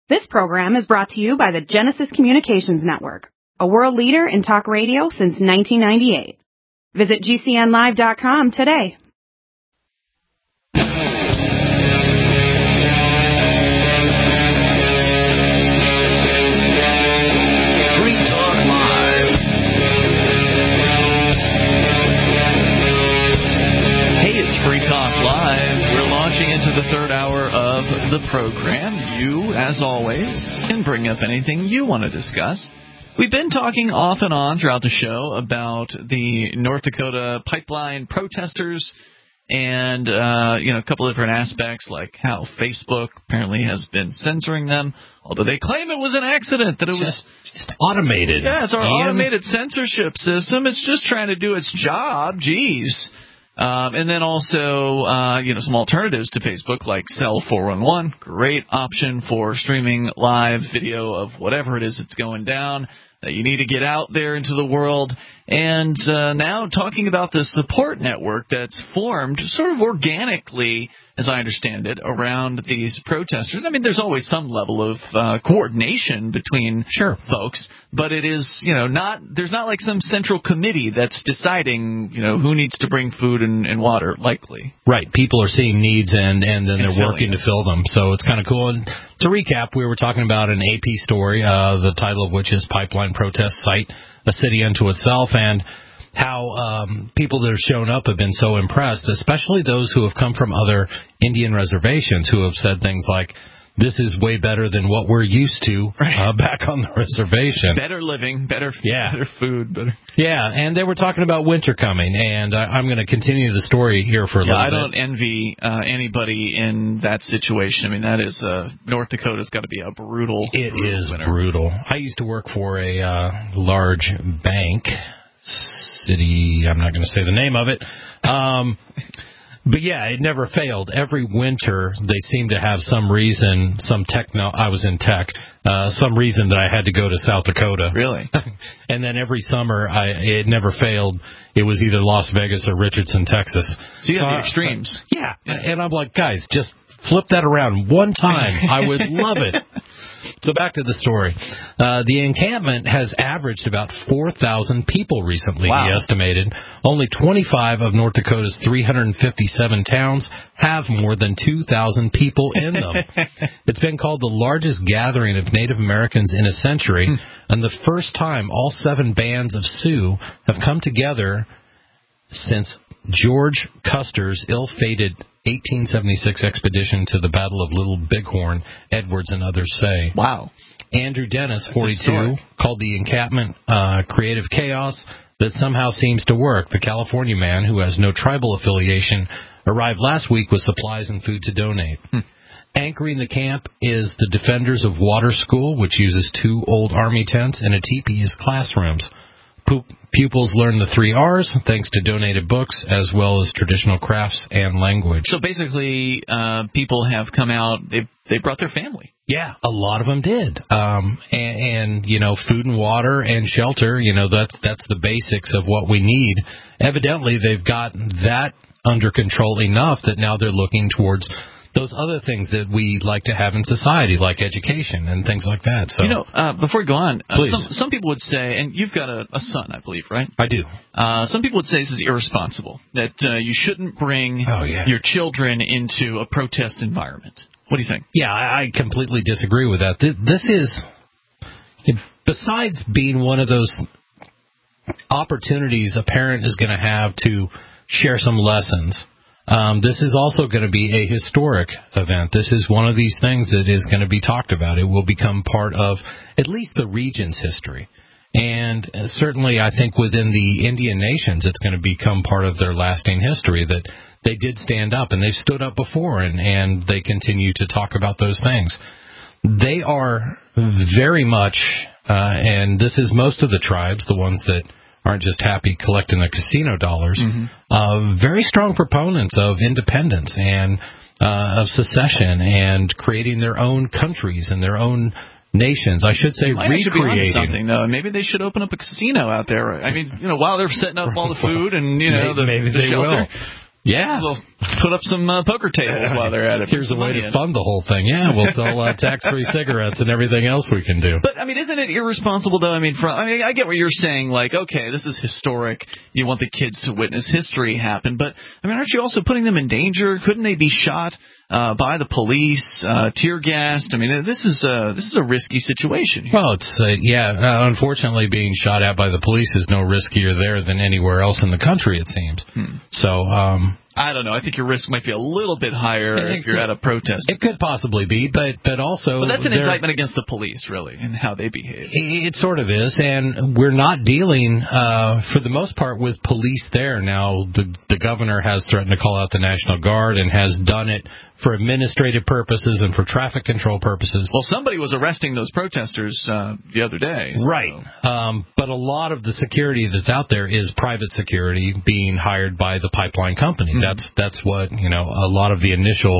This program is brought to you by the Genesis Communications Network, a world leader in talk radio since 1998. Visit GCNlive.com today. Free Talk Live. Hey, it's Free Talk Live. We're launching into the third hour of the program. You, as always, can bring up anything you want to discuss. We've been talking off and on throughout the show about the North Dakota pipeline protesters and, a couple of different aspects, like how Facebook apparently has been censoring them, although they claim it was an accident, that it was just automated. Yeah, it's our automated censorship system. It's just trying to do its job. Jeez. And then also, some alternatives to Facebook, like Cell 411, great option for streaming live video of whatever it is that's going down that you need to get out there into the world. And now talking about the support network that's formed sort of organically, as I understand it, around these protesters. I mean, there's always some level of coordination between folks, but it is, there's not like some central committee that's deciding, who needs to bring food and water, likely. Right. People are seeing needs and then they're working to fill them. So it's kind of cool. And to recap, we were talking about an AP story, the title of which is Pipeline Protest Site, a City Unto Itself, and how people that have shown up have been so impressed, especially those who have come from other Indian reservations who have said things like, this is way better than what we're used to back on the reservation. Better living, better food. Yeah, and they were talking about winter coming, and I'm going to continue the story here for a little bit. I don't envy anybody in that situation. I mean, that is North Dakota's got to be a brutal winter. Brutal. I used to work for a large bank, city, I'm not going to say the name of it, but yeah, it never failed. Every winter, they seem to have some reason, I was in tech, some reason that I had to go to South Dakota. Really? And then every summer, it never failed. It was either Las Vegas or Richardson, Texas. So you have the extremes. Yeah. And I'm like, guys, just flip that around one time. I would love it. So back to the story. The encampment has averaged about 4,000 people recently, he estimated. Only 25 of North Dakota's 357 towns have more than 2,000 people in them. It's been called the largest gathering of Native Americans in a century, and the first time all 7 bands of Sioux have come together since George Custer's ill-fated 1876 expedition to the Battle of Little Bighorn, Edwards and others say. Wow. Andrew Dennis, 42, called the encampment creative chaos that somehow seems to work. The California man, who has no tribal affiliation, arrived last week with supplies and food to donate. Anchoring the camp is the Defenders of Water School, which uses 2 old Army tents and a teepee as classrooms. Pupils learn the 3 R's thanks to donated books as well as traditional crafts and language. So basically, people have come out, they brought their family. Yeah, a lot of them did. And food and water and shelter, that's the basics of what we need. Evidently, they've got that under control enough that now they're looking towards those other things that we like to have in society, like education and things like that. So, before we go on, please. Some people would say, and you've got a son, I believe, right? I do. Some people would say this is irresponsible, that you shouldn't bring your children into a protest environment. What do you think? Yeah, I completely disagree with that. This is, besides being one of those opportunities a parent is going to have to share some lessons, this is also going to be a historic event. This is one of these things that is going to be talked about. It will become part of at least the region's history. And certainly I think within the Indian nations it's going to become part of their lasting history that they did stand up, and they've stood up before, and they continue to talk about those things. They are very much, and this is most of the tribes, the ones that aren't just happy collecting the casino dollars, very strong proponents of independence and of secession and creating their own countries and their own nations. I should say recreating something, though. Maybe they should open up a casino out there. I mean, while they're setting up all the food and maybe the they shelter. will. Yeah. They'll put up some poker tables while they're at it. Here's a way to fund the whole thing. Yeah, we'll sell tax-free cigarettes and everything else we can do. But, I mean, isn't it irresponsible, though? I mean, I get what you're saying. Like, okay, this is historic. You want the kids to witness history happen. But, I mean, aren't you also putting them in danger? Couldn't they be shot by the police, tear gassed? I mean, this is a risky situation here. Well, it's unfortunately, being shot at by the police is no riskier there than anywhere else in the country, it seems. So, I don't know. I think your risk might be a little bit higher if you're at a protest. It could possibly be, but also... But that's an indictment against the police, really, and how they behave. It sort of is, and we're not dealing, for the most part, with police there. Now, the governor has threatened to call out the National Guard and has done it for administrative purposes and for traffic control purposes. Well, somebody was arresting those protesters the other day. So. Right. But a lot of the security that's out there is private security being hired by the pipeline company. That's what, a lot of the initial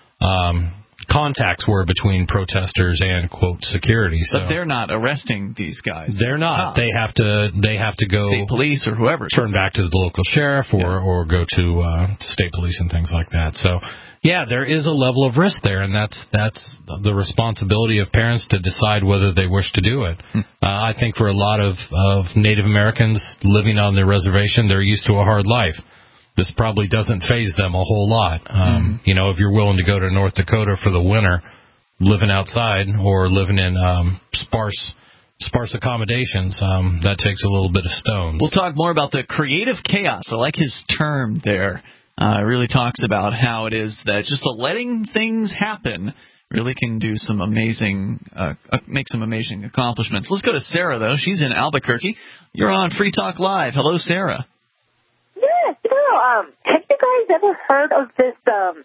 contacts were between protesters and, quote, security. So. But they're not arresting these guys. They're not. They have to go... State police or whoever. Turn back to the local sheriff or go to state police and things like that. So... yeah, there is a level of risk there, and that's the responsibility of parents to decide whether they wish to do it. I think for a lot of Native Americans living on their reservation, they're used to a hard life. This probably doesn't faze them a whole lot. If you're willing to go to North Dakota for the winter, living outside or living in sparse accommodations, that takes a little bit of stones. We'll talk more about the creative chaos. I like his term there. It really talks about how it is that just letting things happen really can do some make some amazing accomplishments. Let's go to Sarah, though. She's in Albuquerque. You're on Free Talk Live. Hello, Sarah. Yes. Have you guys ever heard of this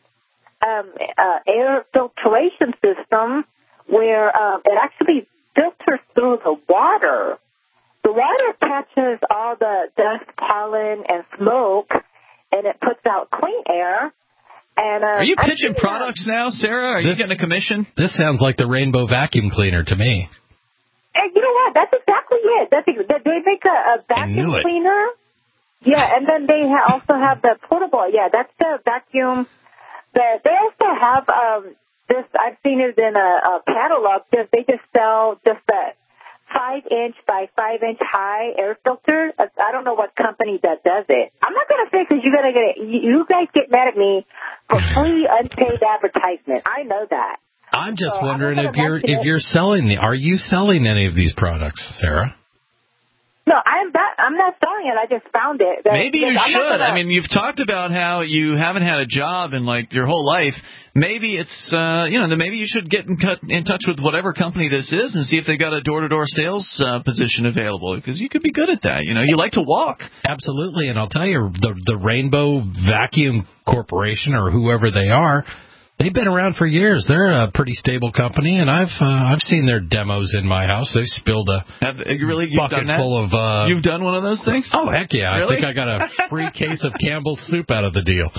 air filtration system where it actually filters through the water? The water catches all the dust, pollen, and smoke, and it puts out clean air. And are you pitching products now, Sarah? Are you getting a commission? This sounds like the Rainbow Vacuum Cleaner to me. And you know what? That's exactly it. They make a vacuum cleaner. Yeah, and then they also have the portable. Yeah, that's the vacuum. They also have this. I've seen it in a catalog. They just sell just a 5-inch by 5-inch high air filter. I don't know what company that does it. I'm not going to say because you guys get mad at me for free unpaid advertisement. I know that. I'm just wondering if you're selling are you selling any of these products, Sarah? No, I'm not selling it. I just found it. Maybe you should. I mean, you've talked about how you haven't had a job in your whole life. Maybe it's maybe you should get in touch with whatever company this is and see if they got a door-to-door sales position available, because you could be good at that. You like to walk. Absolutely, and I'll tell you, the Rainbow Vacuum Corporation or whoever they are, they've been around for years. They're a pretty stable company, and I've seen their demos in my house. They spilled a bucket full of... You've done one of those things? Oh, heck yeah. Really? I think I got a free case of Campbell's soup out of the deal.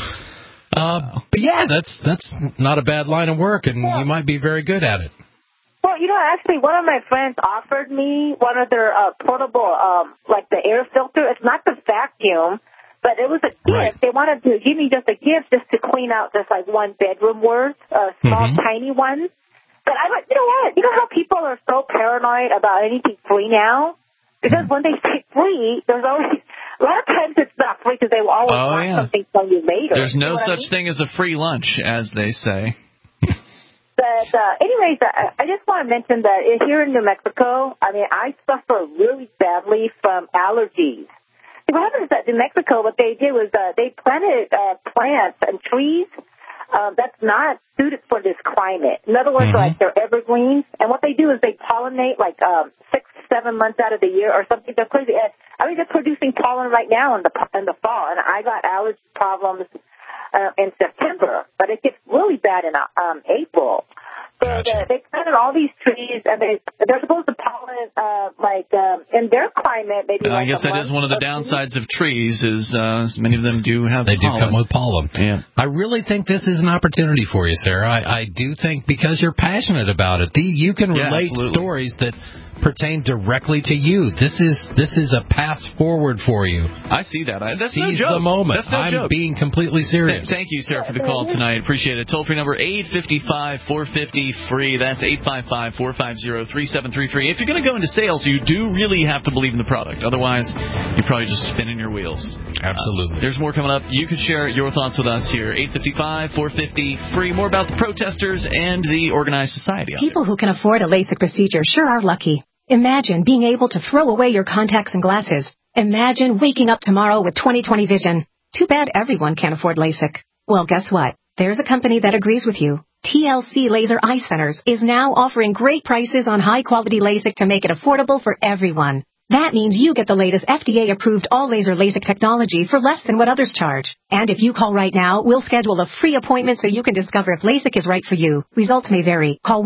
But yeah, that's not a bad line of work, and you might be very good at it. Well, actually, one of my friends offered me one of their portable, the air filter. It's not the vacuum, but it was a gift. Right. They wanted to give me just a gift just to clean out just one bedroom worth, small, tiny ones. But I went, you know what? You know how people are so paranoid about anything free now? Because when they say free, there's always... A lot of times it's not free because they will always want something from you later. There's no such thing as a free lunch, as they say. But anyways, I just want to mention that here in New Mexico, I suffer really badly from allergies. What happens is that in Mexico, what they did was they planted plants and trees that's not suited for this climate. In other words, they're evergreens. And what they do is they pollinate 6-7 months out of the year or something. They're crazy. They're producing pollen right now in the fall, and I got allergy problems in September, but it gets really bad in April. So they planted all these trees, and they're supposed to pollen in their climate. Maybe I guess that is one of the downsides of trees is many of them do have pollen. Come with pollen. Yeah. I really think this is an opportunity for you, Sarah. I do think because you're passionate about it, you can relate stories that pertain directly to you. This is a path forward for you. I see that. That's Seize no joke. the moment. That's no I'm joke. being completely serious. Thank you, Sarah, for the call tonight. Appreciate it. Toll-free number 855-450-FREE. That's 855-450-3733. If you're going to go into sales, you do really have to believe in the product. Otherwise, you're probably just spinning your wheels. Absolutely. There's more coming up. You can share your thoughts with us here. 855-450-FREE. More about the protesters and the organized society. People who can afford a LASIK procedure sure are lucky. Imagine being able to throw away your contacts and glasses. Imagine waking up tomorrow with 20/20 vision. Too bad everyone can't afford LASIK. Well, guess what? There's a company that agrees with you. TLC Laser Eye Centers is now offering great prices on high-quality LASIK to make it affordable for everyone. That means you get the latest FDA-approved all-laser LASIK technology for less than what others charge. And if you call right now, we'll schedule a free appointment so you can discover if LASIK is right for you. Results may vary. Call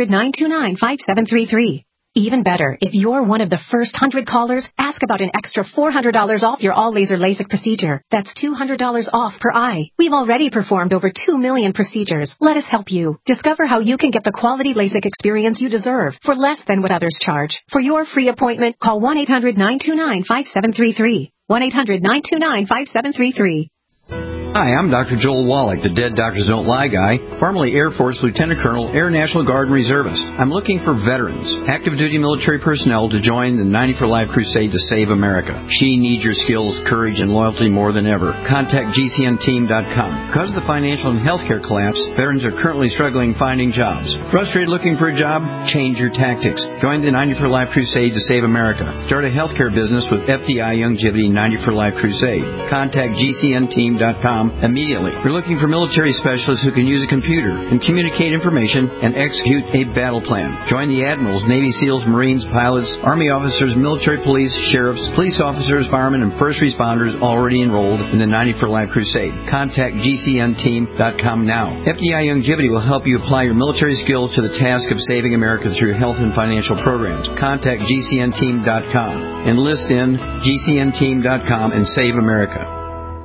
1-800-929-5733. Even better, if you're one of the first 100 callers, ask about an extra $400 off your all-laser LASIK procedure. That's $200 off per eye. We've already performed over 2 million procedures. Let us help you. Discover how you can get the quality LASIK experience you deserve for less than what others charge. For your free appointment, call 1-800-929-5733. 1-800-929-5733. Hi, I'm Dr. Joel Wallach, the Dead Doctors Don't Lie guy, formerly Air Force Lieutenant Colonel, Air National Guard and Reservist. I'm looking for veterans, active duty military personnel to join the 90 for Life crusade to save America. She needs your skills, courage, and loyalty more than ever. Contact GCNteam.com. Because of the financial and healthcare collapse, veterans are currently struggling finding jobs. Frustrated looking for a job? Change your tactics. Join the 90 for Life crusade to save America. Start a healthcare business with FDI Youngevity 90 for Life crusade. Contact GCNteam.com immediately. We're looking for military specialists who can use a computer and communicate information and execute a battle plan. Join the admirals, Navy SEALs, Marines, pilots, Army officers, military police, sheriffs, police officers, firemen, and first responders already enrolled in the 90 for Life crusade. Contact GCNteam.com now. FDI Youngevity will help you apply your military skills to the task of saving America through health and financial programs. Contact GCNteam.com. Enlist in GCNteam.com and save America.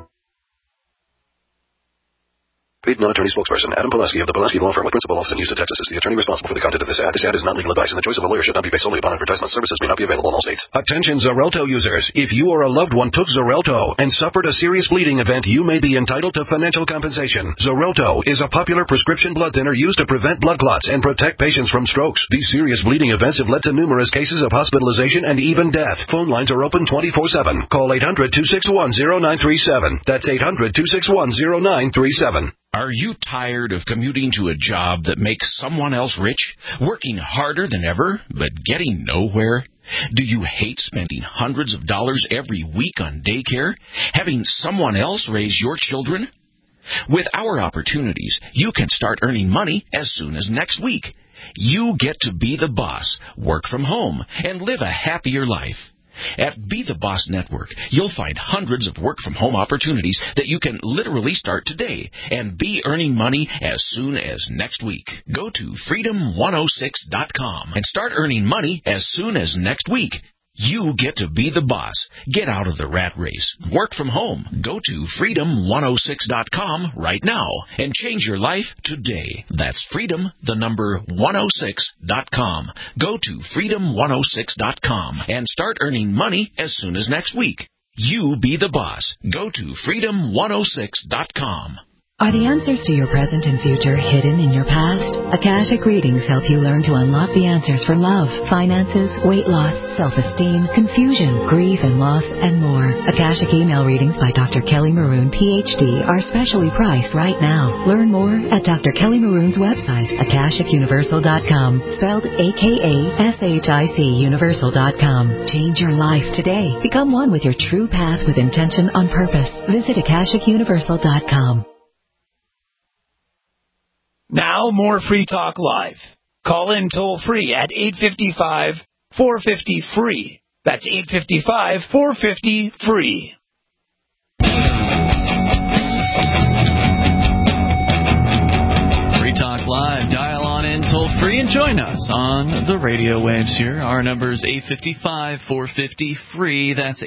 Paid non-attorney spokesperson Adam Pulaski of the Pulaski Law Firm with principal office in Houston, Texas is the attorney responsible for the content of this ad. This ad is not legal advice, and the choice of a lawyer should not be based solely upon advertisement. Services may not be available in all states. Attention Xarelto users. If you or a loved one took Xarelto and suffered a serious bleeding event, you may be entitled to financial compensation. Xarelto is a popular prescription blood thinner used to prevent blood clots and protect patients from strokes. These serious bleeding events have led to numerous cases of hospitalization and even death. Phone lines are open 24/7. Call 800-261-0937. That's 800-261-0937. Are you tired of commuting to a job that makes someone else rich, working harder than ever, but getting nowhere? Do you hate spending hundreds of dollars every week on daycare, having someone else raise your children? With our opportunities, you can start earning money as soon as next week. You get to be the boss, work from home, and live a happier life. At Be the Boss Network, you'll find hundreds of work-from-home opportunities that you can literally start today and be earning money as soon as next week. Go to freedom106.com and start earning money as soon as next week. You get to be the boss. Get out of the rat race. Work from home. Go to freedom106.com right now and change your life today. That's freedom106.com. Go to freedom106.com and start earning money as soon as next week. You be the boss. Go to freedom106.com. Are the answers to your present and future hidden in your past? Akashic Readings help you learn to unlock the answers for love, finances, weight loss, self-esteem, confusion, grief and loss, and more. Akashic email readings by Dr. Kelly Maroon, Ph.D. are specially priced right now. Learn more at Dr. Kelly Maroon's website, AkashicUniversal.com, spelled AKASHIC Universal.com. Change your life today. Become one with your true path with intention on purpose. Visit AkashicUniversal.com. Now, more Free Talk Live. Call in toll-free at 855-450-FREE. That's 855-450-FREE. Free Talk Live. Dial on in toll-free and join us on the radio waves here. Our number is 855-450-FREE. That's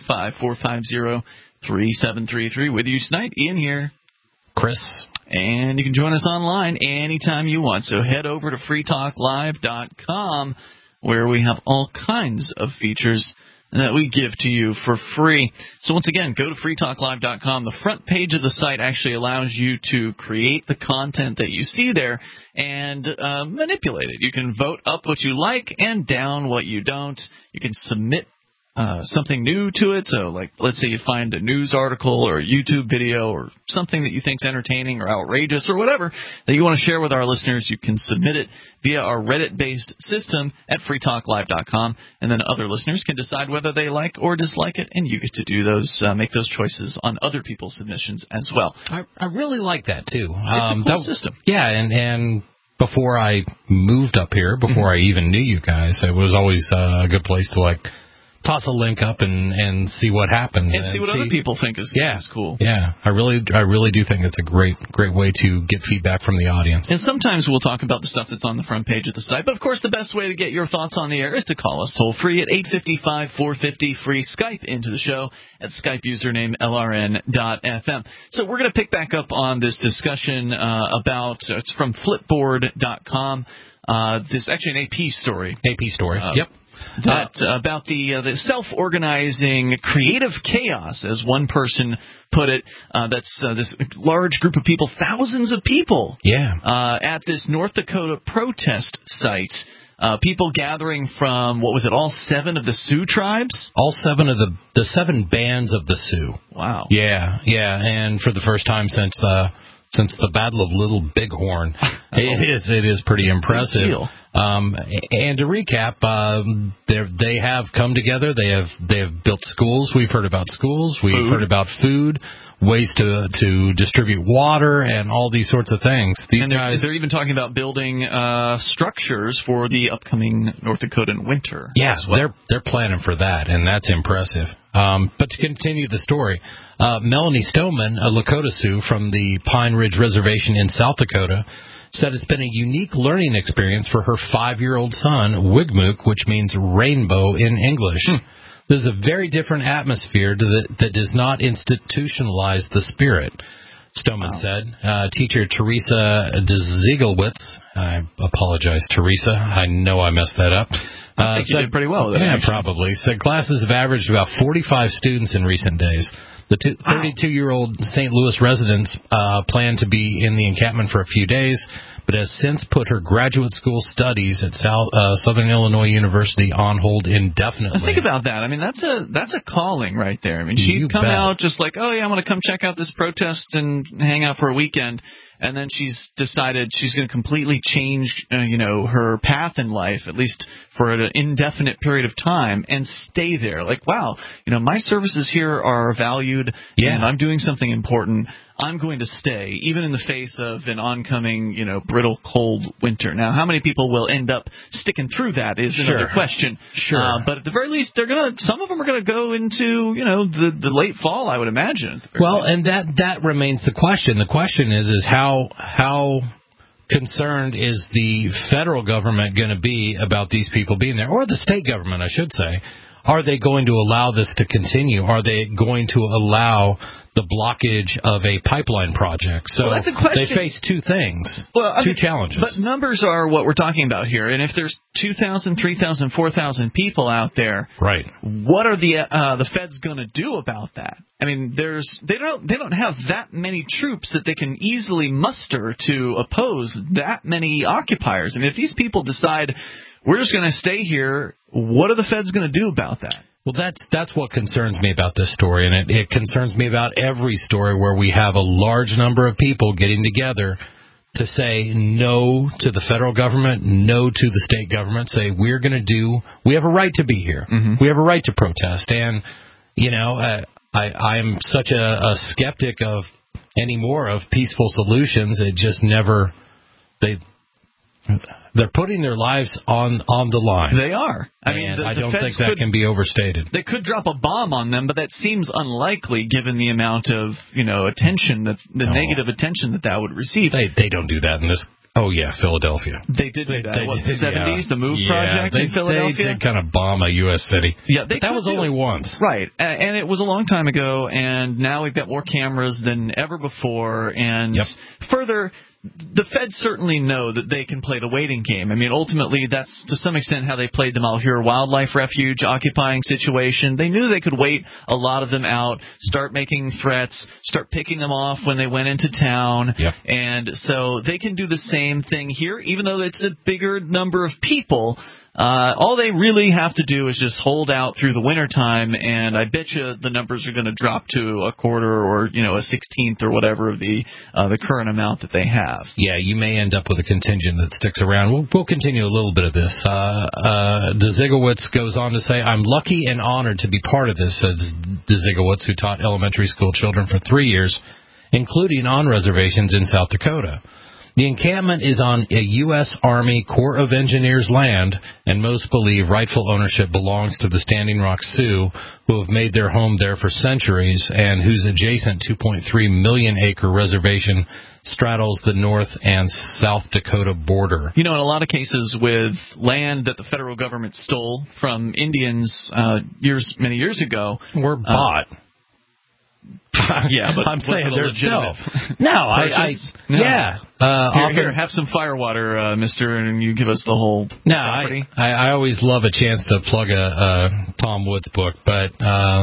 855-450-3733. With you tonight, Ian here. Chris. And you can join us online anytime you want. So head over to freetalklive.com. where we have all kinds of features that we give to you for free. So once again, go to freetalklive.com. The front page of the site actually allows you to create the content that you see there and manipulate it. You can vote up what you like and down what you don't. You can submit something new to it. So, like, let's say you find a news article or a YouTube video or something that you think is entertaining or outrageous or whatever that you want to share with our listeners. You can submit it via our Reddit-based system at freetalklive.com, and then other listeners can decide whether they like or dislike it, and you get to do those, make those choices on other people's submissions as well. I really like that too. It's a cool system. Yeah, and before I moved up here, before I even knew you guys, it was always a good place to toss a link up and see what happens. And see what other people think is cool. Yeah, I really do think it's a great way to get feedback from the audience. And sometimes we'll talk about the stuff that's on the front page of the site. But, of course, the best way to get your thoughts on the air is to call us toll-free at 855-450 free. Skype into the show at Skype username LRN.FM. So we're going to pick back up on this discussion about, it's from Flipboard.com. This is actually an AP story. Yep. About the self-organizing creative chaos, as one person put it. That's this large group of people, thousands of people, at this North Dakota protest site. People gathering from, all 7 of the Sioux tribes? All 7 of the 7 bands of the Sioux. Wow. Yeah, and for the first time since the Battle of Little Bighorn, it is pretty impressive. And to recap, they have come together. They have built schools. We've heard about schools. We've heard about food, ways to distribute water, and all these sorts of things. They're even talking about building structures for the upcoming North Dakotan winter. Yeah, they're planning for that, and that's impressive. But to continue the story, Melanie Stoneman, a Lakota Sioux from the Pine Ridge Reservation in South Dakota, said it's been a unique learning experience for her 5-year-old son, Wigmook, which means rainbow in English. This is a very different atmosphere that does not institutionalize the spirit, Stoneman said. Teacher Teresa DeZiegelwitz, I apologize, Teresa, I know I messed that up. I think you did pretty well with that. Yeah, probably. Said classes have averaged about 45 students in recent days. The 32-year-old St. Louis residents plan to be in the encampment for a few days, but has since put her graduate school studies at Southern Illinois University on hold indefinitely. Now think about that. I mean, that's a calling right there. I mean, she'd come out just like, oh, yeah, I'm going to come check out this protest and hang out for a weekend. And then she's decided she's going to completely change, her path in life, at least for an indefinite period of time, and stay there. Like, wow, my services here are valued, and I'm doing something important. I'm going to stay, even in the face of an oncoming, brittle, cold winter. Now, how many people will end up sticking through that is another question. Sure. But at the very least, some of them are going to go into, the late fall, I would imagine. Well, and that remains the question. The question is how concerned is the federal government going to be about these people being there, or the state government, I should say? Are they going to allow this to continue? Are they going to allow the blockage of a pipeline project? So that's a question. They face two things, two challenges. But numbers are what we're talking about here. And if there's 2,000, 3,000, 4,000 people out there, right? What are the feds going to do about that? I mean, they don't have that many troops that they can easily muster to oppose that many occupiers. I mean, if these people decide we're just going to stay here, what are the feds going to do about that? Well, that's what concerns me about this story, and it concerns me about every story where we have a large number of people getting together to say no to the federal government, no to the state government, say we have a right to be here. Mm-hmm. We have a right to protest. And, I'm such a skeptic of any more of peaceful solutions. It just never, they're putting their lives on the line. They are. I don't think that can be overstated. They could drop a bomb on them, but that seems unlikely given the amount of, attention, the negative attention that would receive. They don't do that in this. Oh, yeah, Philadelphia. They did do that. The 70s, the MOVE project in Philadelphia? They did kind of bomb a U.S. city. Yeah, but that was only once. Right, and it was a long time ago, and now we've got more cameras than ever before, and further, the feds certainly know that they can play the waiting game. I mean, ultimately, that's to some extent how they played the Malheur Wildlife Refuge occupying situation. They knew they could wait a lot of them out, start making threats, start picking them off when they went into town. Yep. And so they can do the same thing here, even though it's a bigger number of people. All they really have to do is just hold out through the wintertime, and I bet you the numbers are going to drop to a quarter or, a 16th or whatever of the current amount that they have. Yeah, you may end up with a contingent that sticks around. We'll continue a little bit of this. Dzigowitz goes on to say, I'm lucky and honored to be part of this, says Dzigowitz, who taught elementary school children for 3 years, including on reservations in South Dakota. The encampment is on a U.S. Army Corps of Engineers land, and most believe rightful ownership belongs to the Standing Rock Sioux, who have made their home there for centuries, and whose adjacent 2.3 million-acre reservation straddles the North and South Dakota border. In a lot of cases with land that the federal government stole from Indians many years ago, were bought. Yeah, but I'm saying there's no. Here, have some firewater, mister, and you give us the whole property. I always love a chance to plug a Tom Woods book, but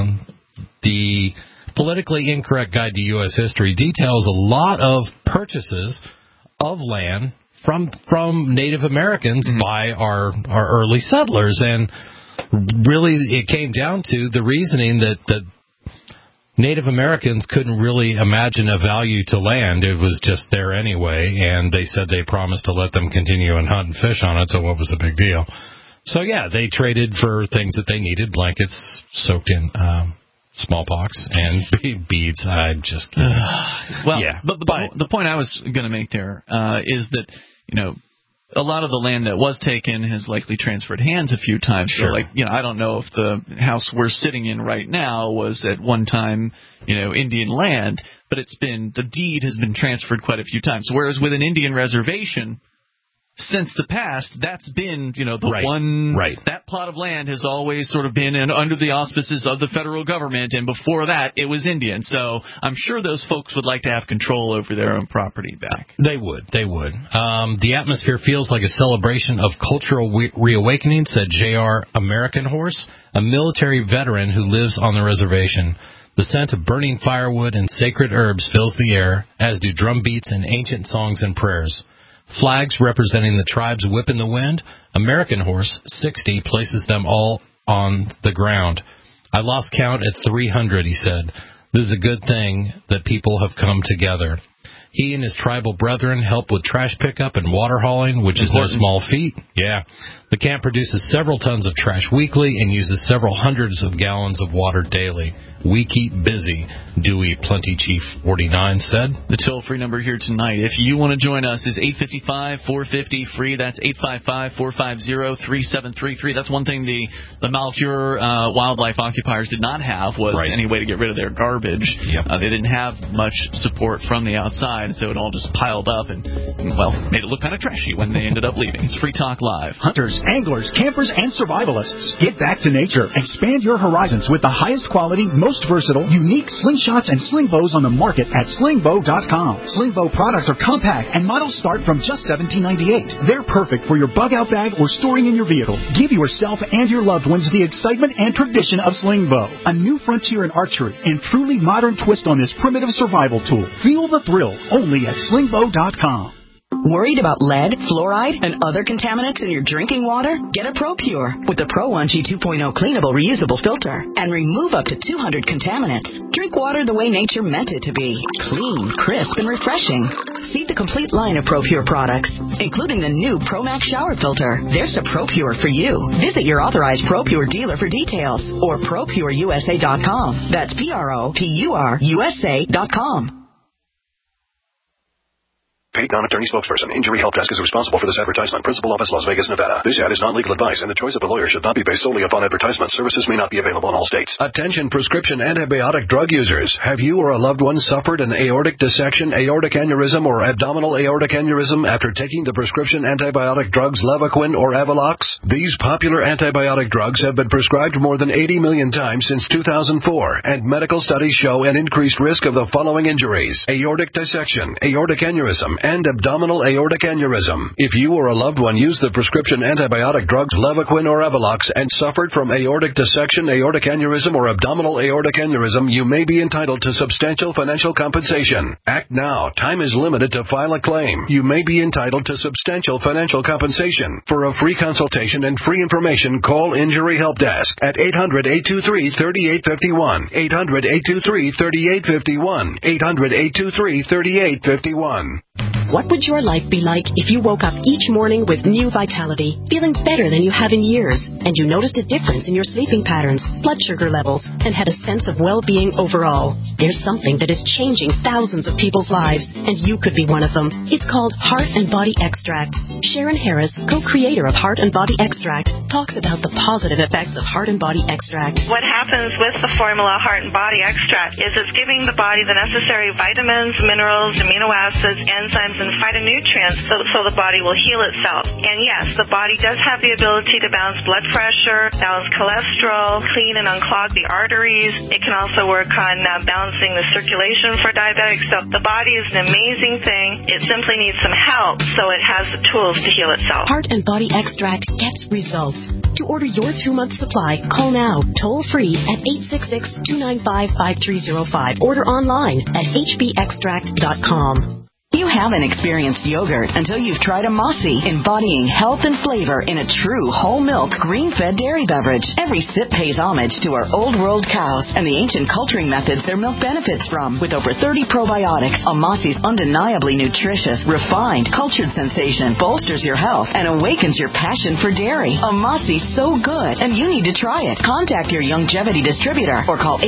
the Politically Incorrect Guide to U.S. History details a lot of purchases of land from Native Americans by our early settlers, and really it came down to the reasoning that Native Americans couldn't really imagine a value to land. It was just there anyway, and they said they promised to let them continue and hunt and fish on it, so what was the big deal? So, yeah, they traded for things that they needed, blankets soaked in smallpox and beads. I'm just kidding. But the point I was going to make there is that, a lot of the land that was taken has likely transferred hands a few times. Sure. So, I don't know if the house we're sitting in right now was at one time, Indian land, but the deed has been transferred quite a few times. Whereas with an Indian reservation, since the past, that's been, that plot of land has always sort of been under the auspices of the federal government, and before that, it was Indian. So I'm sure those folks would like to have control over their own property back. They would. The atmosphere feels like a celebration of cultural reawakening, said J.R. American Horse, a military veteran who lives on the reservation. The scent of burning firewood and sacred herbs fills the air, as do drum beats and ancient songs and prayers. Flags representing the tribes whip in the wind. American Horse, 60, places them all on the ground. I lost count at 300, he said. This is a good thing that people have come together. He and his tribal brethren help with trash pickup and water hauling, which is no small feat. Yeah. The camp produces several tons of trash weekly and uses several hundreds of gallons of water daily. We keep busy, Dewey Plenty Chief 49 said. The toll-free number here tonight, if you want to join us, is 855-450-FREE. That's 855-450-3733. That's one thing the Malheur wildlife occupiers did not have was any way to get rid of their garbage. Yep. They didn't have much support from the outside, so it all just piled up and, made it look kind of trashy when they ended up leaving. It's Free Talk Live. Hunters, anglers, campers, and survivalists. Get back to nature. Expand your horizons with the highest quality, most versatile, unique slingshots and sling bows on the market at slingbow.com. Slingbow products are compact and models start from just $17.98. They're perfect for your bug-out bag or storing in your vehicle. Give yourself and your loved ones the excitement and tradition of Slingbow, a new frontier in archery and truly modern twist on this primitive survival tool. Feel the thrill only at slingbow.com. Worried about lead, fluoride, and other contaminants in your drinking water? Get a ProPure with the Pro1G 2.0 cleanable reusable filter and remove up to 200 contaminants. Drink water the way nature meant it to be. Clean, crisp, and refreshing. See the complete line of ProPure products, including the new ProMax shower filter. There's a ProPure for you. Visit your authorized ProPure dealer for details or ProPureUSA.com. That's ProPureUSA.com. Paid non-attorney spokesperson. Injury Help Desk is responsible for this advertisement. Principal Office, Las Vegas, Nevada. This ad is not legal advice, and the choice of a lawyer should not be based solely upon advertisement. Services may not be available in all states. Attention prescription antibiotic drug users. Have you or a loved one suffered an aortic dissection, aortic aneurysm, or abdominal aortic aneurysm after taking the prescription antibiotic drugs Levaquin or Avelox? These popular antibiotic drugs have been prescribed more than 80 million times since 2004, and medical studies show an increased risk of the following injuries: aortic dissection, aortic aneurysm, and abdominal aortic aneurysm. If you or a loved one used the prescription antibiotic drugs Levaquin or Evolox and suffered from aortic dissection, aortic aneurysm, or abdominal aortic aneurysm, you may be entitled to substantial financial compensation. Act now. Time is limited to file a claim. You may be entitled to substantial financial compensation. For a free consultation and free information, call Injury Help Desk at 800-823-3851. 800-823-3851. 800-823-3851. What would your life be like if you woke up each morning with new vitality, feeling better than you have in years, and you noticed a difference in your sleeping patterns, blood sugar levels, and had a sense of well-being overall? There's something that is changing thousands of people's lives, and you could be one of them. It's called Heart and Body Extract. Sharon Harris, co-creator of Heart and Body Extract, talks about the positive effects of Heart and Body Extract. What happens with the formula Heart and Body Extract is it's giving the body the necessary vitamins, minerals, amino acids, enzymes, and phytonutrients so the body will heal itself. And yes, the body does have the ability to balance blood pressure, balance cholesterol, clean and unclog the arteries. It can also work on balancing the circulation for diabetics. So the body is an amazing thing. It simply needs some help so it has the tools to heal itself. Heart and Body Extract gets results. To order your 2-month supply, call now, toll free at 866-295-5305. Order online at hbextract.com. You haven't experienced yogurt until you've tried a Mossy, embodying health and flavor in a true whole milk, green-fed dairy beverage. Every sip pays homage to our old world cows and the ancient culturing methods their milk benefits from. With over 30 probiotics, a Mossy's undeniably nutritious, refined, cultured sensation bolsters your health and awakens your passion for dairy. A Mossy's so good, and you need to try it. Contact your Youngevity distributor or call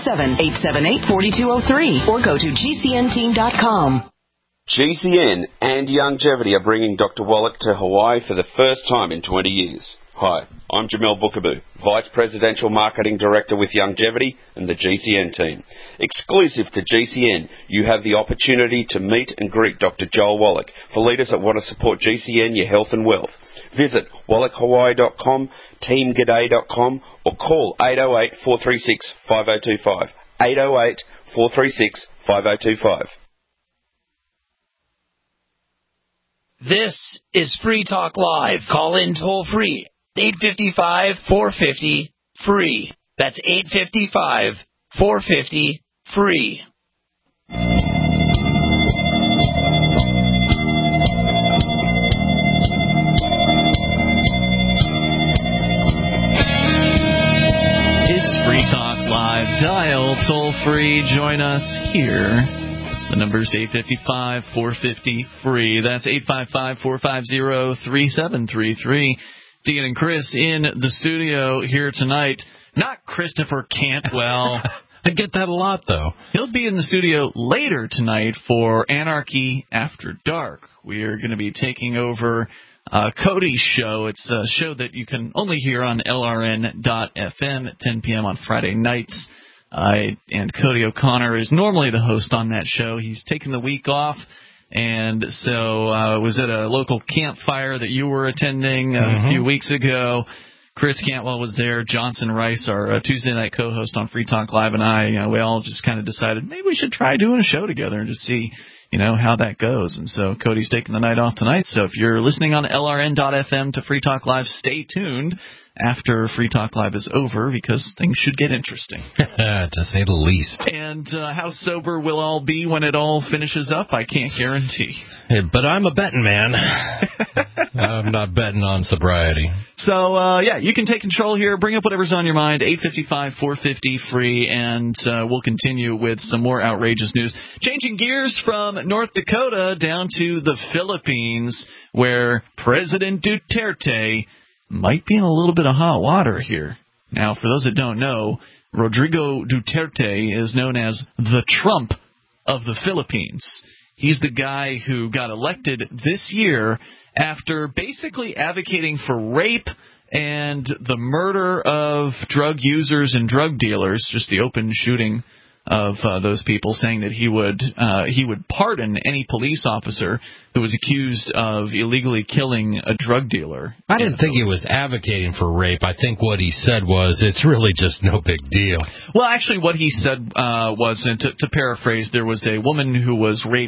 877-878-4203 or go to gcnteam.com. GCN and Youngevity are bringing Dr. Wallach to Hawaii for the first time in 20 years. Hi, I'm Jamel Bookaboo, Vice Presidential Marketing Director with Youngevity and the GCN team. Exclusive to GCN, you have the opportunity to meet and greet Dr. Joel Wallach for leaders that want to support GCN, your health and wealth. Visit wallachhawaii.com, teamg'day.com, or call 808-436-5025. 808-436-5025. This is Free Talk Live. Call in toll free. 855-450-FREE. That's 855-450-FREE. It's Free Talk Live. Dial toll free. Join us here. The number's 855-450-FREE. That's 855-450-3733. Dean and Chris in the studio here tonight. Not Christopher Cantwell. I get that a lot, though. He'll be in the studio later tonight for Anarchy After Dark. We are going to be taking over Cody's show. It's a show that you can only hear on LRN.FM at 10 p.m. on Friday nights. And Cody O'Connor is normally the host on that show. He's taken the week off, and so was at a local campfire that you were attending a few weeks ago. Chris Cantwell was there. Johnson Rice, our Tuesday night co-host on Free Talk Live, and I, we all just kind of decided maybe we should try doing a show together and just see, how that goes. And so Cody's taking the night off tonight. So if you're listening on LRN.FM to Free Talk Live, stay tuned after Free Talk Live is over, because things should get interesting. To say the least. And how sober we'll all be when it all finishes up, I can't guarantee. Hey, but I'm a betting man. I'm not betting on sobriety. So, you can take control here. Bring up whatever's on your mind, 855-450-FREE, and we'll continue with some more outrageous news. Changing gears from North Dakota down to the Philippines, where President Duterte might be in a little bit of hot water here. Now, for those that don't know, Rodrigo Duterte is known as the Trump of the Philippines. He's the guy who got elected this year after basically advocating for rape and the murder of drug users and drug dealers, just the open shooting of those people, saying that he would pardon any police officer who was accused of illegally killing a drug dealer. I didn't think he was advocating for rape. I think what he said was it's really just no big deal. Well, actually, what he said was, and to paraphrase, there was a woman who was raped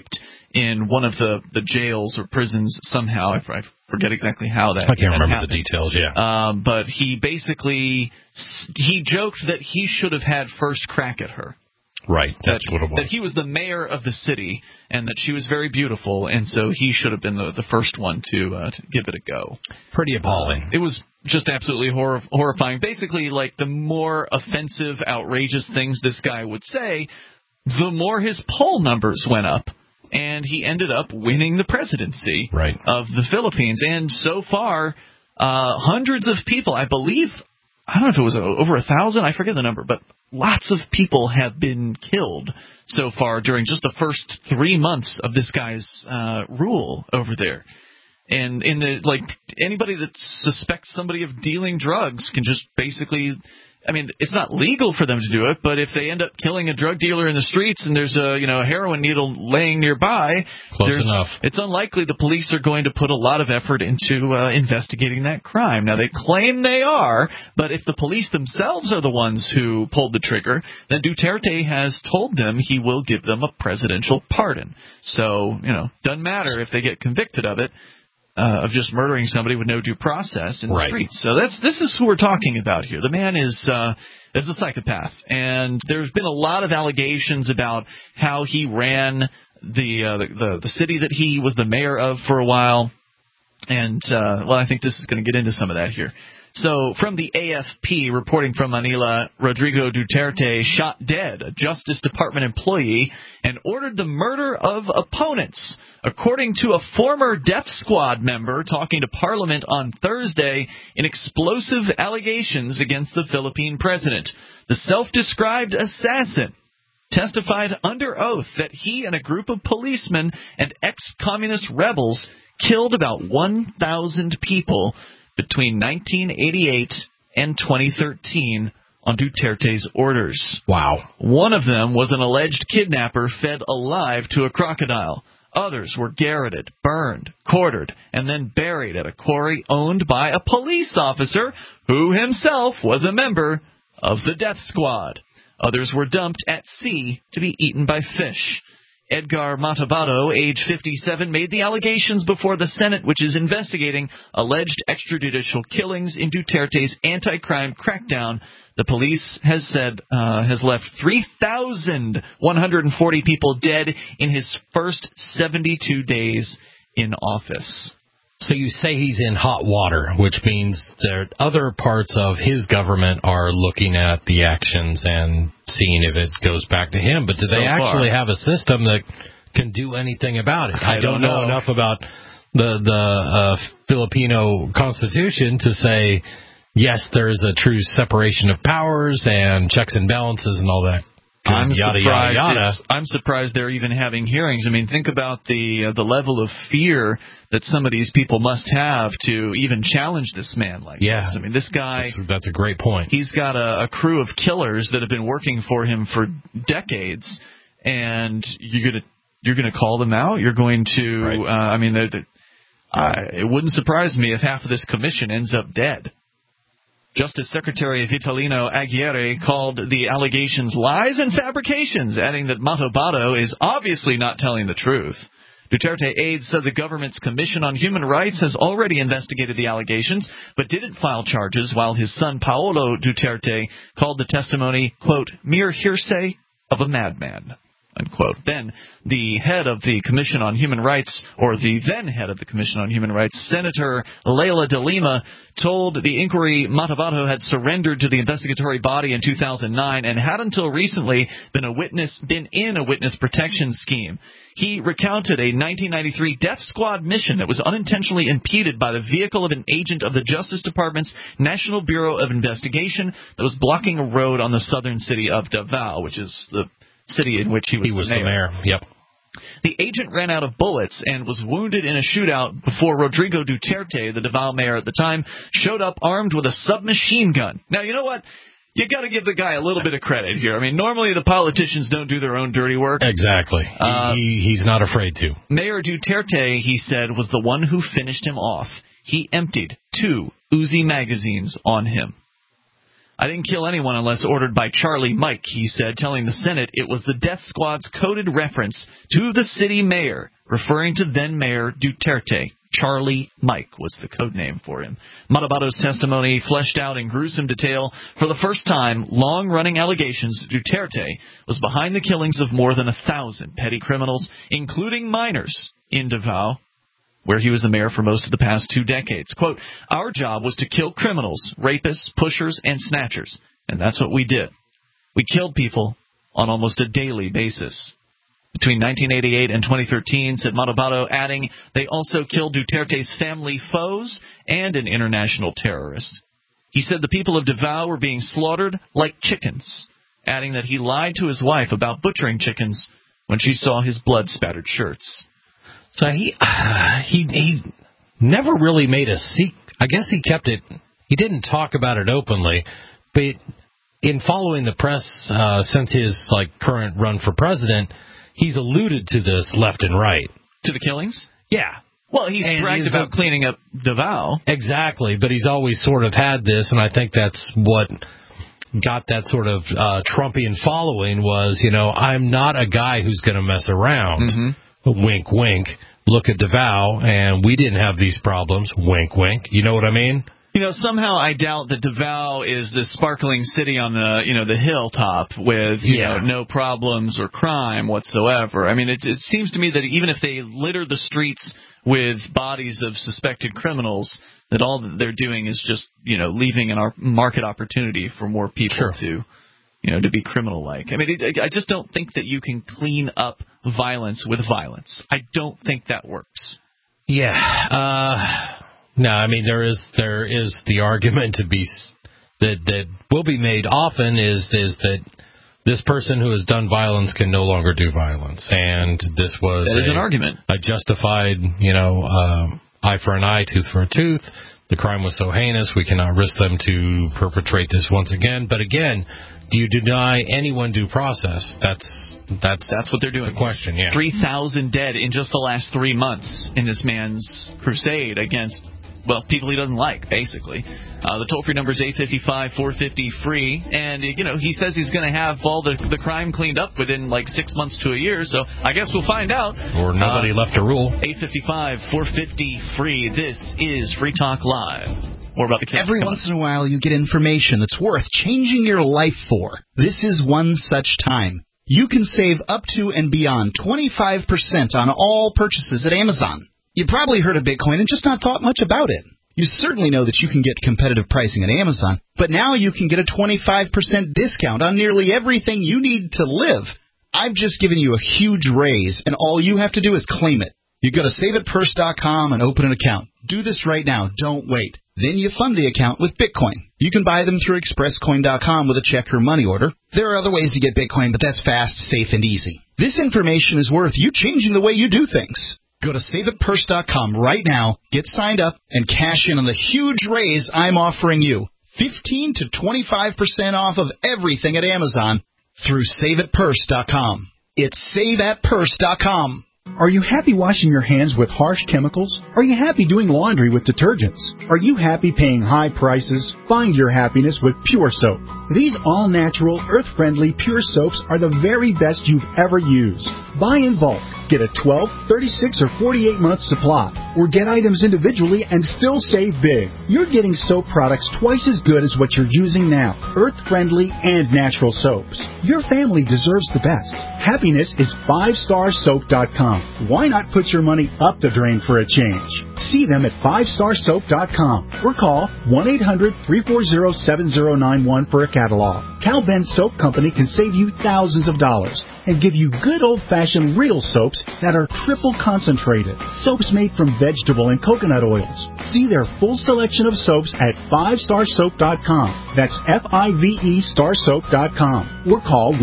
in one of the jails or prisons somehow. I forget exactly how that. I can't remember happened. the details. Yeah. But he basically joked that he should have had first crack at her. Right, that's what it was. That he was the mayor of the city, and that she was very beautiful, and so he should have been the first one to give it a go. Pretty appalling. It was just absolutely horrifying. Basically, like, the more offensive, outrageous things this guy would say, the more his poll numbers went up, and he ended up winning the presidency of the Philippines. And so far, hundreds of people, I believe, I don't know if it was over 1,000, I forget the number, but lots of people have been killed so far during just the first 3 months of this guy's rule over there. And anybody that suspects somebody of dealing drugs can just basically, I mean, it's not legal for them to do it, but if they end up killing a drug dealer in the streets and there's a heroin needle laying nearby, close enough. It's unlikely the police are going to put a lot of effort into investigating that crime. Now, they claim they are, but if the police themselves are the ones who pulled the trigger, then Duterte has told them he will give them a presidential pardon. So, doesn't matter if they get convicted of it. Of just murdering somebody with no due process in the streets. So this is who we're talking about here. The man is a psychopath, and there's been a lot of allegations about how he ran the city that he was the mayor of for a while. And I think this is going to get into some of that here. So, from the AFP, reporting from Manila, Rodrigo Duterte shot dead a Justice Department employee and ordered the murder of opponents, according to a former death squad member talking to Parliament on Thursday in explosive allegations against the Philippine president. The self-described assassin testified under oath that he and a group of policemen and ex-communist rebels killed about 1,000 people between 1988 and 2013 on Duterte's orders. Wow. One of them was an alleged kidnapper fed alive to a crocodile. Others were garroted, burned, quartered, and then buried at a quarry owned by a police officer who himself was a member of the death squad. Others were dumped at sea to be eaten by fish. Edgar Matabato, age 57, made the allegations before the Senate, which is investigating alleged extrajudicial killings in Duterte's anti-crime crackdown. The police has said has left 3,140 people dead in his first 72 days in office. So you say he's in hot water, which means that other parts of his government are looking at the actions and seeing if it goes back to him. But do they actually have a system that can do anything about it? I don't know enough about the Filipino Constitution to say, yes, there's a true separation of powers and checks and balances and all that. I'm surprised they're even having hearings. I mean, think about the level of fear that some of these people must have to even challenge this man like this. I mean, this guy... That's a great point. He's got a crew of killers that have been working for him for decades, and you're gonna call them out? You're going to... I mean, it wouldn't surprise me if half of this commission ends up dead. Justice Secretary Vitalino Aguirre called the allegations lies and fabrications, adding that Matabato is obviously not telling the truth. Duterte aides said the government's Commission on Human Rights has already investigated the allegations, but didn't file charges, while his son Paolo Duterte called the testimony, quote, mere hearsay of a madman. Unquote. Then the head of the Commission on Human Rights, or the then head of the Commission on Human Rights, Senator Leila de Lima, told the inquiry Matabato had surrendered to the investigatory body in 2009 and had until recently been in a witness protection scheme. He recounted a 1993 death squad mission that was unintentionally impeded by the vehicle of an agent of the Justice Department's National Bureau of Investigation that was blocking a road on the southern city of Davao, which is the city in which he was the mayor. Yep. The agent ran out of bullets and was wounded in a shootout before Rodrigo Duterte, the Davao mayor at the time, showed up armed with a submachine gun. Now, you know what? You got to give the guy a little bit of credit here. I mean, normally the politicians don't do their own dirty work. Exactly. He's not afraid to. Mayor Duterte, he said, was the one who finished him off. He emptied 2 Uzi magazines on him. I didn't kill anyone unless ordered by Charlie Mike, he said, telling the Senate it was the death squad's coded reference to the city mayor, referring to then-Mayor Duterte. Charlie Mike was the code name for him. Matabato's testimony fleshed out in gruesome detail for the first time long-running allegations that Duterte was behind the killings of more than 1,000 petty criminals, including minors, in Davao, where he was the mayor for most of the past 2 decades. Quote, our job was to kill criminals, rapists, pushers, and snatchers, and that's what we did. We killed people on almost a daily basis. Between 1988 and 2013, said Matabato, adding, they also killed Duterte's family foes and an international terrorist. He said the people of Davao were being slaughtered like chickens, adding that he lied to his wife about butchering chickens when she saw his blood-spattered shirts. So he never really made a secret. I guess he kept it. He didn't talk about it openly, but in following the press since his current run for president, he's alluded to this left and right. To the killings? Yeah. Well, he's bragged about cleaning up Davao. Exactly, but he's always sort of had this, and I think that's what got that sort of Trumpian following was, I'm not a guy who's going to mess around. Mm-hmm. Wink, wink. Look at Davao, and we didn't have these problems. Wink, wink. You know what I mean? Somehow I doubt that Davao is this sparkling city on the hilltop with, no problems or crime whatsoever. I mean, it seems to me that even if they litter the streets with bodies of suspected criminals, that all that they're doing is just, leaving an market opportunity for more people to be criminal-like. I mean, I just don't think that you can clean up violence with violence. I don't think that works. Yeah. No, I mean, there is the argument to be that will be made often is that this person who has done violence can no longer do violence, and this was an argument, a justified, eye for an eye, tooth for a tooth. The crime was so heinous, we cannot risk them to perpetrate this once again. But again, do you deny anyone due process? That's what they're doing. The question, yeah. 3,000 dead in just the last 3 months in this man's crusade against, people he doesn't like, basically. The toll-free number is 855-450-FREE, and, he says he's going to have all the crime cleaned up within, 6 months to a year, so I guess we'll find out. Or nobody left a rule. 855-450-FREE. This is Free Talk Live. More about the kids. Every once in a while you get information that's worth changing your life for. This is one such time. You can save up to and beyond 25% on all purchases at Amazon. You probably heard of Bitcoin and just not thought much about it. You certainly know that you can get competitive pricing at Amazon, but now you can get a 25% discount on nearly everything you need to live. I've just given you a huge raise, and all you have to do is claim it. You go to SaveItPurse.com and open an account. Do this right now. Don't wait. Then you fund the account with Bitcoin. You can buy them through ExpressCoin.com with a check or money order. There are other ways to get Bitcoin, but that's fast, safe, and easy. This information is worth you changing the way you do things. Go to SaveItPurse.com right now, get signed up, and cash in on the huge raise I'm offering you. 15 to 25% off of everything at Amazon through SaveItPurse.com. It's SaveAtPurse.com. Are you happy washing your hands with harsh chemicals? Are you happy doing laundry with detergents? Are you happy paying high prices? Find your happiness with Pure Soap. These all-natural, earth-friendly Pure Soaps are the very best you've ever used. Buy in bulk. Get a 12, 36, or 48-month supply, or get items individually and still save big. You're getting soap products twice as good as what you're using now, earth-friendly and natural soaps. Your family deserves the best. Happiness is 5starsoap.com. Why not put your money up the drain for a change? See them at 5starsoap.com or call 1-800-340-7091 for a catalog. Cal Ben Soap Company can save you thousands of dollars and give you good old-fashioned real soaps that are triple concentrated. Soaps made from vegetable and coconut oils. See their full selection of soaps at 5starsoap.com. That's F-I-V-E starsoap.com. Or call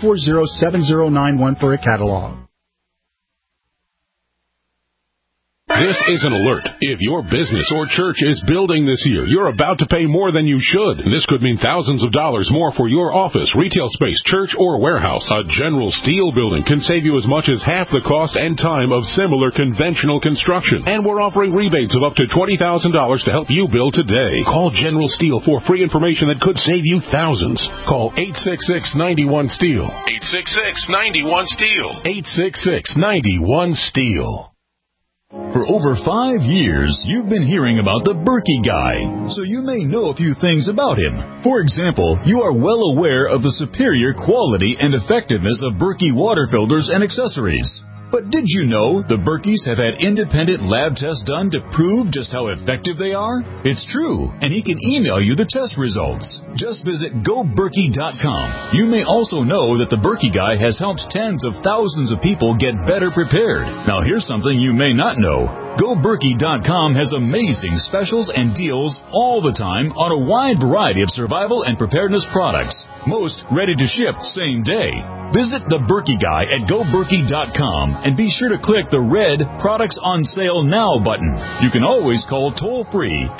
1-800-340-7091 for a catalog. This is an alert. If your business or church is building this year, you're about to pay more than you should. This could mean thousands of dollars more for your office, retail space, church, or warehouse. A General Steel building can save you as much as half the cost and time of similar conventional construction. And we're offering rebates of up to $20,000 to help you build today. Call General Steel for free information that could save you thousands. Call 866-91-STEEL. 866-91-STEEL. 866-91-STEEL. For over 5 years, you've been hearing about the Berkey Guy, so you may know a few things about him. For example, you are well aware of the superior quality and effectiveness of Berkey water filters and accessories. But did you know the Berkeys have had independent lab tests done to prove just how effective they are? It's true, and he can email you the test results. Just visit GoBerkey.com. You may also know that the Berkey Guy has helped tens of thousands of people get better prepared. Now here's something you may not know. GoBerkey.com has amazing specials and deals all the time on a wide variety of survival and preparedness products. Most ready to ship same day. Visit the Berkey Guy at GoBerkey.com and be sure to click the red Products on Sale Now button. You can always call toll-free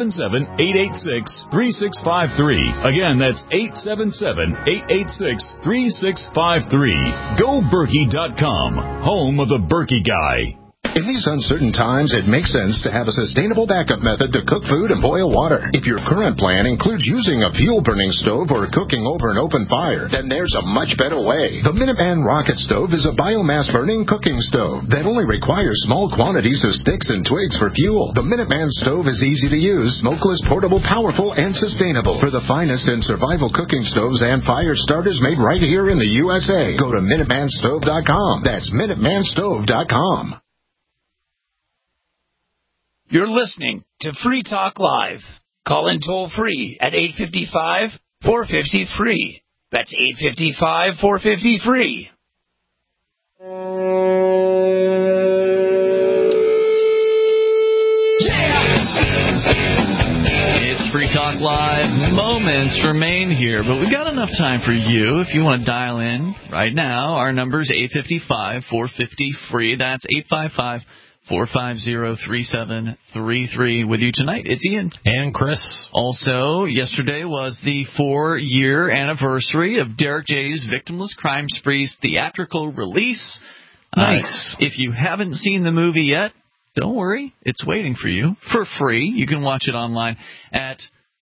877-886-3653. Again, that's 877-886-3653. GoBerkey.com, home of the Berkey Guy. In these uncertain times, it makes sense to have a sustainable backup method to cook food and boil water. If your current plan includes using a fuel-burning stove or cooking over an open fire, then there's a much better way. The Minuteman Rocket Stove is a biomass-burning cooking stove that only requires small quantities of sticks and twigs for fuel. The Minuteman Stove is easy to use, smokeless, portable, powerful, and sustainable. For the finest in survival cooking stoves and fire starters made right here in the USA, go to MinutemanStove.com. That's MinutemanStove.com. You're listening to Free Talk Live. Call in toll-free at 855-450-FREE. That's 855-450-FREE. It's Free Talk Live. Moments remain here, but we've got enough time for you. If you want to dial in right now, our number is 855-450-FREE. That's 855-450-3733. With you tonight, it's Ian. And Chris. Also, yesterday was the 4-year anniversary of Derek J's Victimless Crime Spree's theatrical release. Nice. If you haven't seen the movie yet, don't worry. It's waiting for you for free. You can watch it online at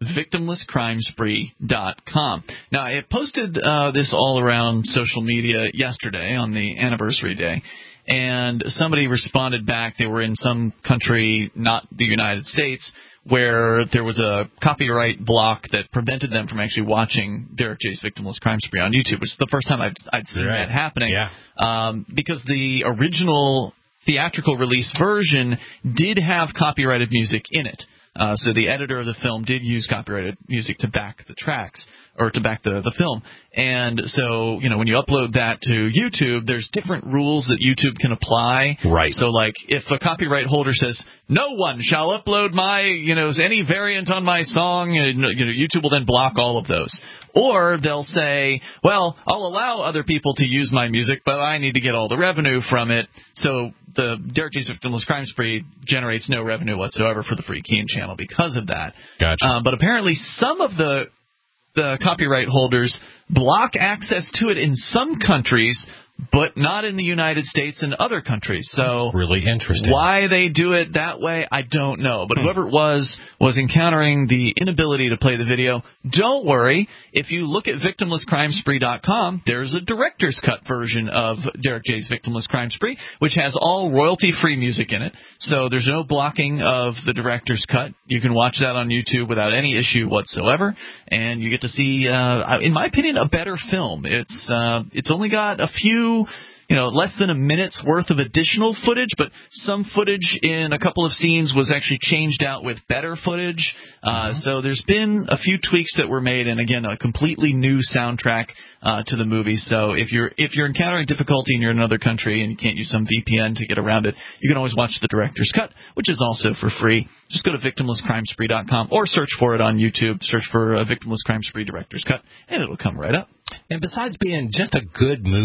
victimlesscrimespree.com. Now, I posted this all around social media yesterday on the anniversary day. And somebody responded back. They were in some country, not the United States, where there was a copyright block that prevented them from actually watching Derek J's Victimless Crime Spree on YouTube, which is the first time I'd seen that happening. Yeah. Because the original theatrical release version did have copyrighted music in it. So the editor of the film did use copyrighted music to back the tracks, or to back the film. And so, you know, when you upload that to YouTube, there's different rules that YouTube can apply. Right. So, like, if a copyright holder says, no one shall upload my, any variant on my song, YouTube will then block all of those. Or they'll say, well, I'll allow other people to use my music, but I need to get all the revenue from it. So the Derek J's Victimless Crime Spree generates no revenue whatsoever for the Free Keen channel because of that. Gotcha. But apparently some of the copyright holders block access to it in some countries, but not in the United States and other countries. So that's really interesting. Why they do it that way, I don't know. But whoever it was encountering the inability to play the video. Don't worry. If you look at victimlesscrimespree.com, there's a director's cut version of Derek J's Victimless Crime Spree, which has all royalty-free music in it. So there's no blocking of the director's cut. You can watch that on YouTube without any issue whatsoever. And you get to see, in my opinion, a better film. It's only got a few, less than a minute's worth of additional footage, but some footage in a couple of scenes was actually changed out with better footage. So there's been a few tweaks that were made, and again, a completely new soundtrack to the movie. So if you're encountering difficulty and you're in another country and you can't use some VPN to get around it, you can always watch the director's cut, which is also for free. Just go to victimlesscrimespree.com or search for it on YouTube. Search for Victimless Crime Spree Director's Cut, and it'll come right up. And besides being just a good movie,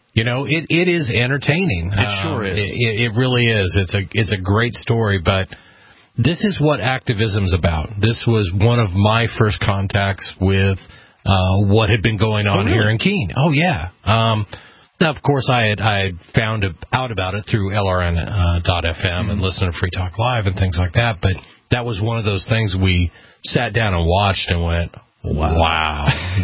It is entertaining. It sure is. It really is. It's a great story, but this is what activism's about. This was one of my first contacts with what had been going on here in Keene. Oh, yeah. Now, of course, I had found out about it through LRN.FM and listened to Free Talk Live and things like that, but that was one of those things we sat down and watched and went, wow,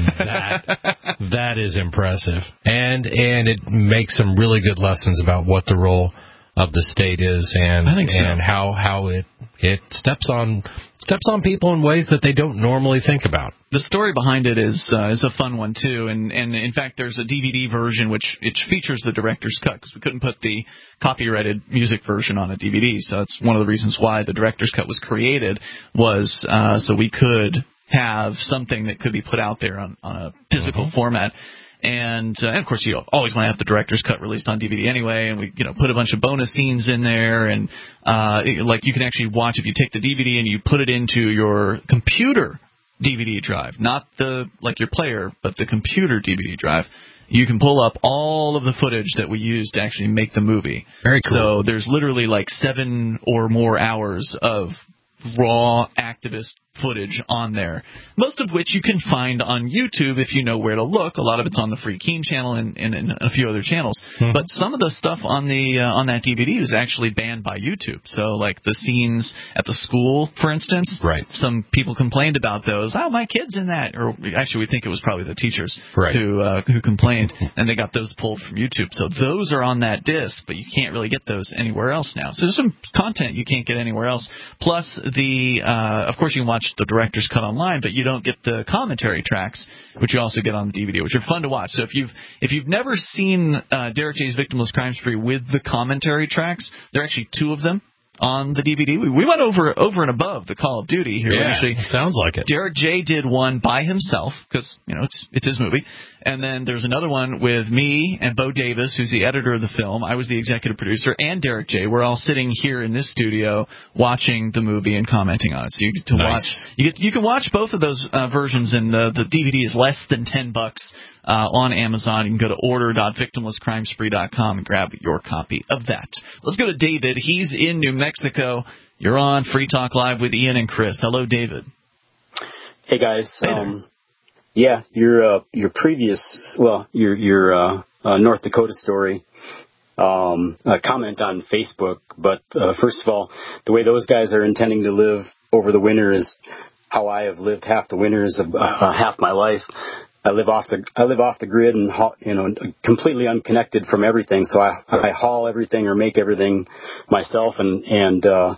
that is impressive. And it makes some really good lessons about what the role of the state is and how it steps on people in ways that they don't normally think about. The story behind it is a fun one too, and in fact there's a DVD version which features the director's cut because we couldn't put the copyrighted music version on a DVD, so that's one of the reasons why the director's cut was created was so we could have something that could be put out there on a physical format. And of course, you always want to have the director's cut released on DVD anyway. And we, put a bunch of bonus scenes in there, and like you can actually watch if you take the DVD and you put it into your computer DVD drive, not your player, but the computer DVD drive. You can pull up all of the footage that we used to actually make the movie. Very cool. So there's literally 7 or more hours of raw activist footage on there, most of which you can find on YouTube if you know where to look. A lot of it's on the Free Keene channel and a few other channels. But some of the stuff on that DVD was actually banned by YouTube. So like the scenes at the school, for instance, right? Some people complained about those. Oh, my kid's in that. Or actually, we think it was probably the teachers who complained, and they got those pulled from YouTube. So those are on that disc, but you can't really get those anywhere else now. So there's some content you can't get anywhere else. Plus of course, you can watch the director's cut online, but you don't get the commentary tracks, which you also get on the DVD, which are fun to watch. So if you've never seen Derek J's Victimless Crime Spree with the commentary tracks, there are actually 2 of them on the DVD. We went over and above the Call of Duty here. Yeah, actually, sounds like it. Derek J did one by himself because it's his movie, and then there's another one with me and Bo Davis, who's the editor of the film. I was the executive producer, and Derek J. We're all sitting here in this studio watching the movie and commenting on it. So you get to watch. You can watch both of those versions, and the DVD is less than $10 on Amazon. You can go to order.victimlesscrimespree.com and grab your copy of that. Let's go to David. He's in New Mexico. You're on Free Talk Live with Ian and Chris. Hello, David. Hey guys. Yeah, your previous, your North Dakota story, comment on Facebook. But first of all, the way those guys are intending to live over the winter is how I have lived half the winters of half my life. I live off the grid and completely unconnected from everything. So I haul everything or make everything myself. And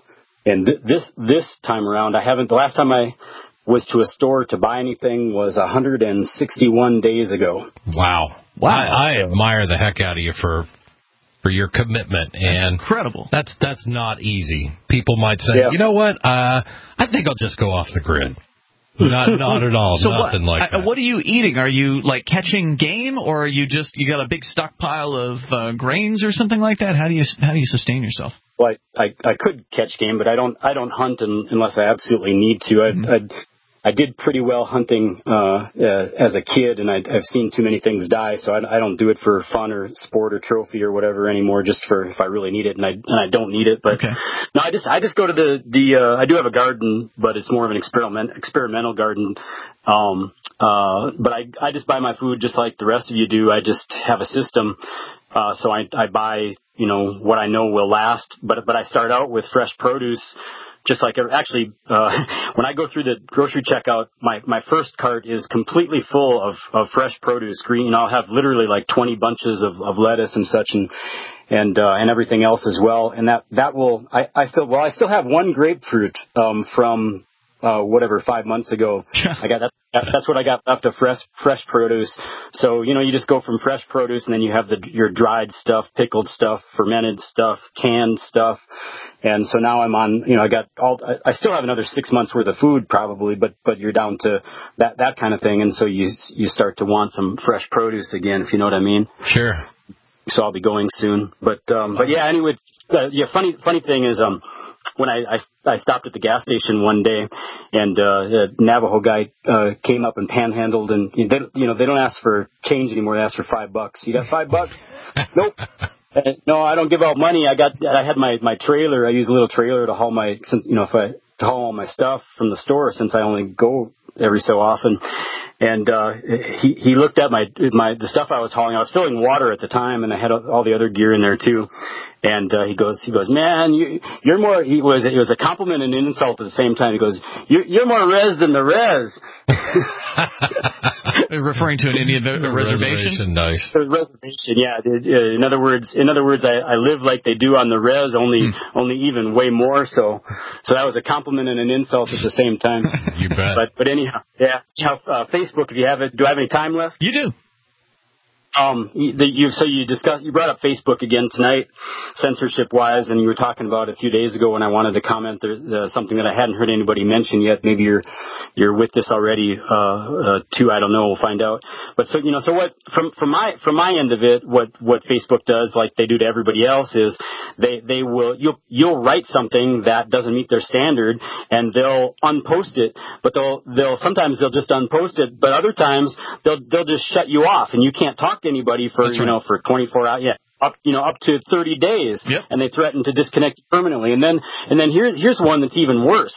this time around, I haven't. The last time I was to a store to buy anything was 161 days ago. Wow. I admire the heck out of you for your commitment. That's incredible. That's not easy. People might say, you know what? I think I'll just go off the grid. Not at all. So nothing like that. What are you eating? Are you catching game, or are you you got a big stockpile of grains or something like that? How do you sustain yourself? Well, I could catch game, but I don't hunt unless I absolutely need to. I did pretty well hunting as a kid, and I've seen too many things die, so I don't do it for fun or sport or trophy or whatever anymore. Just for if I really need it, and I don't need it. But no, I just go to the I do have a garden, but it's more of an experimental garden. But I just buy my food just like the rest of you do. I just have a system, so I buy what I know will last. But I start out with fresh produce. Just like actually, when I go through the grocery checkout, my first cart is completely full of fresh produce, green. I'll have literally 20 bunches of lettuce and such, and everything else as well. And that will I still have one grapefruit from 5 months ago. I got that's what I got left of fresh produce. So you just go from fresh produce, and then you have your dried stuff, pickled stuff, fermented stuff, canned stuff. And so now I'm on, I still have another 6 months worth of food probably, but you're down to that kind of thing. And so you start to want some fresh produce again, if you know what I mean. Sure. So I'll be going soon. But yeah, anyway, funny thing is, when I stopped at the gas station one day, and a Navajo guy came up and panhandled, and they don't ask for change anymore. They ask for $5. You got $5? Nope. No, I don't give out money. I had my trailer. I use a little trailer to haul to haul all my stuff from the store, since I only go every so often. And he looked at the stuff I was hauling. I was filling water at the time, and I had all the other gear in there too. And he goes, man, you're more. It was a compliment and an insult at the same time. He goes, you're more res than the res. Referring to an Indian reservation. Nice. Reservation, yeah. In other words, I live like they do on the res, only even way more. So that was a compliment and an insult at the same time. You bet. But anyhow, yeah. Facebook, if you have it, do I have any time left? You do. You brought up Facebook again tonight, censorship-wise, and you were talking about a few days ago when I wanted to comment something that I hadn't heard anybody mention yet. Maybe you're with this already, too. I don't know. We'll find out. But so what from my end of it, what Facebook does, like they do to everybody else, is you'll write something that doesn't meet their standard, and they'll unpost it. But sometimes they'll just unpost it, but other times they'll just shut you off, and you can't talk to anybody for for 24 hours. Yeah. Up to 30 days, yep. And they threaten to disconnect permanently. And then here's one that's even worse.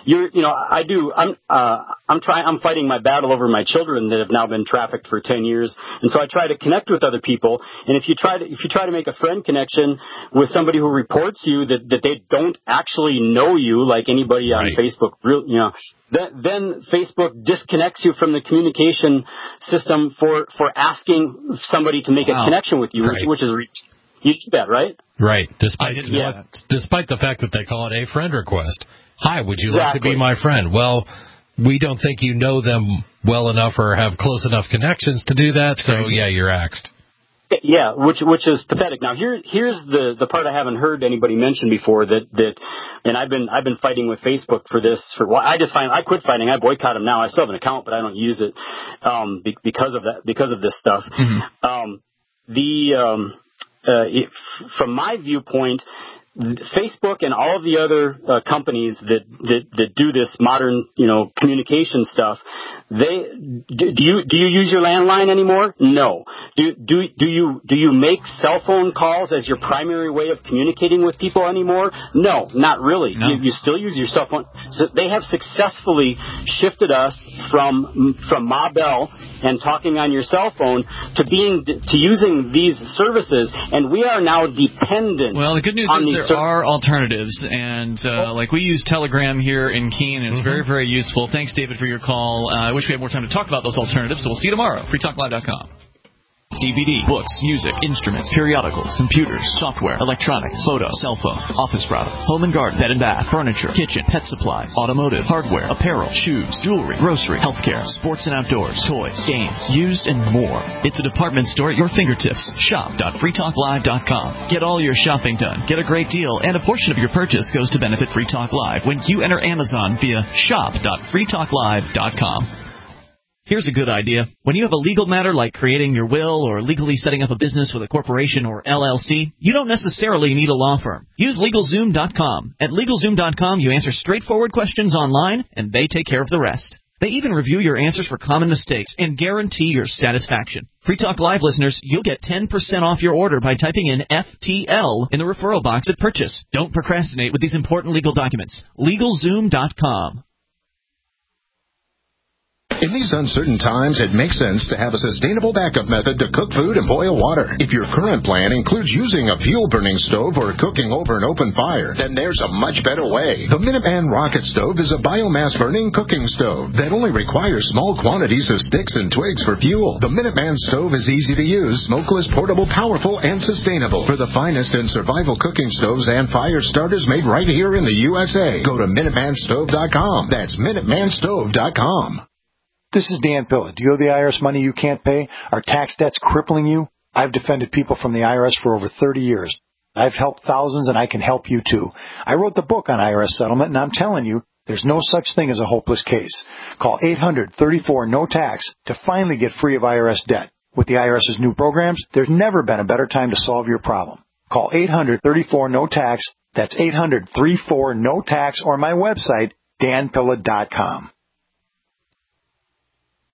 I'm fighting my battle over my children that have now been trafficked for 10 years. And so I try to connect with other people. And if you try to make a friend connection with somebody who reports you that they don't actually know you, like anybody on Facebook, then Facebook disconnects you from the communication system for asking somebody to make a connection with you, which is you do that, right? Right. Despite the fact that they call it a friend request. Hi, would you like to be my friend? Well, we don't think you know them well enough or have close enough connections to do that. So yeah, you're axed. Yeah, which is pathetic. Now here's the part I haven't heard anybody mention before that and I've been fighting with Facebook for this for a while. I quit fighting. I boycott them now. I still have an account, but I don't use it because of this stuff. Mm-hmm. From my viewpoint, Facebook and all of the other companies that do this modern, communication stuff, do you use your landline anymore? No. Do you make cell phone calls as your primary way of communicating with people anymore? No, not really. No. You still use your cell phone. So they have successfully shifted us from Ma Bell and talking on your cell phone to using these services, and we are now dependent. Well, the good news is there are alternatives, and like we use Telegram here in Keene, and it's very, very useful. Thanks, David, for your call. I wish we had more time to talk about those alternatives, so we'll see you tomorrow. FreeTalkLive.com. DVD, books, music, instruments, periodicals, computers, software, electronics, photo, cell phone, office products, home and garden, bed and bath, furniture, kitchen, pet supplies, automotive, hardware, apparel, shoes, jewelry, grocery, healthcare, sports and outdoors, toys, games, used, and more. It's a department store at your fingertips. Shop.freetalklive.com. Get all your shopping done, get a great deal, and a portion of your purchase goes to benefit Free Talk Live when you enter Amazon via shop.freetalklive.com. Here's a good idea. When you have a legal matter like creating your will or legally setting up a business with a corporation or LLC, you don't necessarily need a law firm. Use LegalZoom.com. At LegalZoom.com, you answer straightforward questions online, and they take care of the rest. They even review your answers for common mistakes and guarantee your satisfaction. Free Talk Live listeners, you'll get 10% off your order by typing in FTL in the referral box at purchase. Don't procrastinate with these important legal documents. LegalZoom.com. In these uncertain times, it makes sense to have a sustainable backup method to cook food and boil water. If your current plan includes using a fuel-burning stove or cooking over an open fire, then there's a much better way. The Minuteman Rocket Stove is a biomass-burning cooking stove that only requires small quantities of sticks and twigs for fuel. The Minuteman Stove is easy to use, smokeless, portable, powerful, and sustainable. For the finest in survival cooking stoves and fire starters made right here in the USA, go to MinutemanStove.com. That's MinutemanStove.com. This is Dan Pilla. Do you owe the IRS money you can't pay? Are tax debts crippling you? I've defended people from the IRS for over 30 years. I've helped thousands, and I can help you too. I wrote the book on IRS settlement, and I'm telling you, there's no such thing as a hopeless case. Call 800-34-NO-TAX to finally get free of IRS debt. With the IRS's new programs, there's never been a better time to solve your problem. Call 800-34-NO-TAX That's 800-34-NO-TAX or my website, danpilla.com.